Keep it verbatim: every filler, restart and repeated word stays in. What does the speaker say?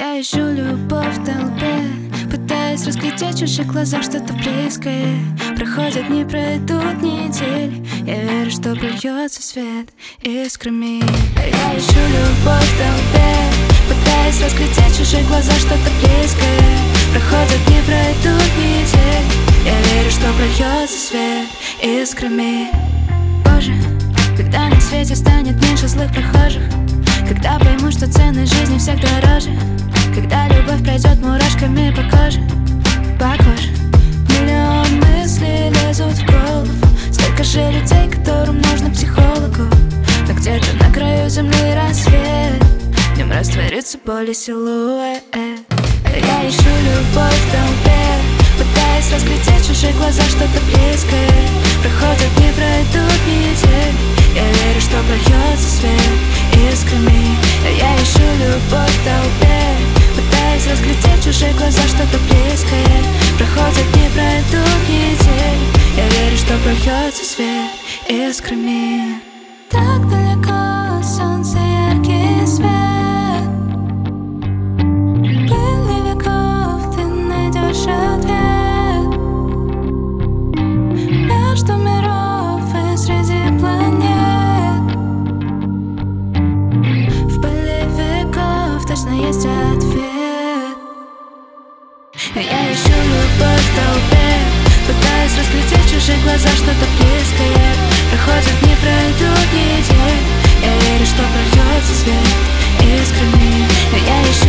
Я ищу любовь в толпе, пытаясь разглядеть в чужих глазах что-то близкое. Проходят дни, пройдут недели, я верю, что прольется свет искрами. Я ищу любовь в толпе, пытаясь разглядеть в чужих глазах что-то близкое. Проходят дни, пройдут недели, я верю, что прольется свет искрами. Позже, когда на свете станет меньше злых прохожих, когда пойму, что ценность жизни всех дороже, когда любовь пройдет мурашками по коже, по коже. Миллион мыслей лезут в голову, столько же людей, которым нужно психологу. Но где-то на краю земли рассвет, в нем растворится боль и силуэт. Я ищу любовь в толпе, пытаясь разглядеть в чужих глазах что-то близкое. Проходят дни, пройдут недели, я верю, что прольется свет искрами. Я ищу любовь в толпе, пытаясь разглядеть в чужих глазах что-то близкое. Проходят дни, пройдут недели, я верю, что прольется свет искрами. Так далеко солнце, яркий свет, пыль веков, ты найдешь ответ между миров и среди планет. В пыли веков точно есть ответ. Я ищу любовь в толпе, пытаюсь разглядеть в чужих глазах что-то близкое. Проходят дни, пройдут недели, я верю, что прольется свет искрами. Я ищу